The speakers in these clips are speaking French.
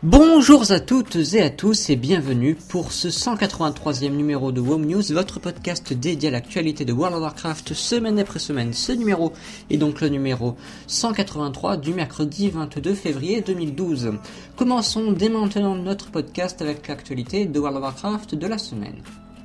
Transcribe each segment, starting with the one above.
Bonjour à toutes et à tous et bienvenue pour ce 183e numéro de WoW News, votre podcast dédié à l'actualité de World of Warcraft semaine après semaine. Ce numéro est donc le numéro 183 du mercredi 22 février 2012. Commençons dès maintenant notre podcast avec l'actualité de World of Warcraft de la semaine.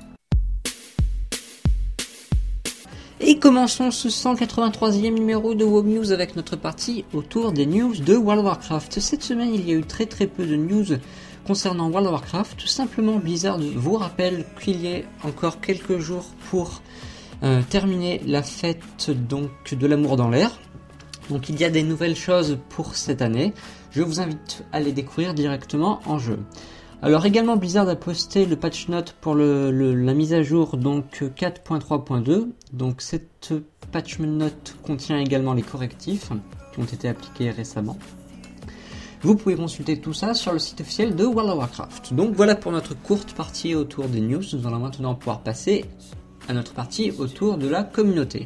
Et commençons ce 183e numéro de WoW News avec notre partie autour des news de World of Warcraft. Cette semaine, il y a eu très peu de news concernant World of Warcraft. Tout simplement, Blizzard vous rappelle qu'il y a encore quelques jours pour terminer la fête donc de l'amour dans l'air. Donc il y a des nouvelles choses pour cette année. Je vous invite à les découvrir directement en jeu. Alors également Blizzard a posté le patch note pour la mise à jour donc 4.3.2. Donc cette patch note contient également les correctifs qui ont été appliqués récemment. Vous pouvez consulter tout ça sur le site officiel de World of Warcraft. Donc voilà pour notre courte partie autour des news. Nous allons maintenant pouvoir passer à notre partie autour de la communauté.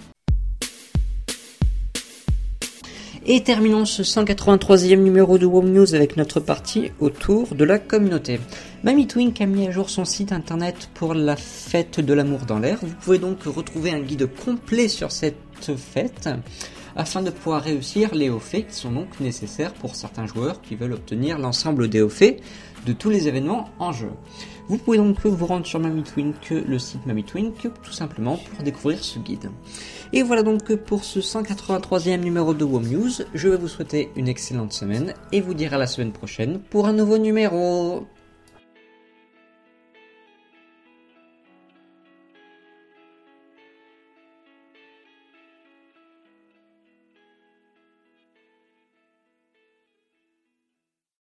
Et terminons ce 183e numéro de WoW News avec notre partie autour de la communauté. Mamitwink a mis à jour son site internet pour la fête de l'amour dans l'air. Vous pouvez donc retrouver un guide complet sur cette fête afin de pouvoir réussir les hauts faits qui sont donc nécessaires pour certains joueurs qui veulent obtenir l'ensemble des hauts faits de tous les événements en jeu. Vous pouvez donc vous rendre sur Mamitwink, le site Mamitwink, tout simplement pour découvrir ce guide. Et voilà donc pour ce 183e numéro de WoW News. Je vais vous souhaiter une excellente semaine et vous dire à la semaine prochaine pour un nouveau numéro.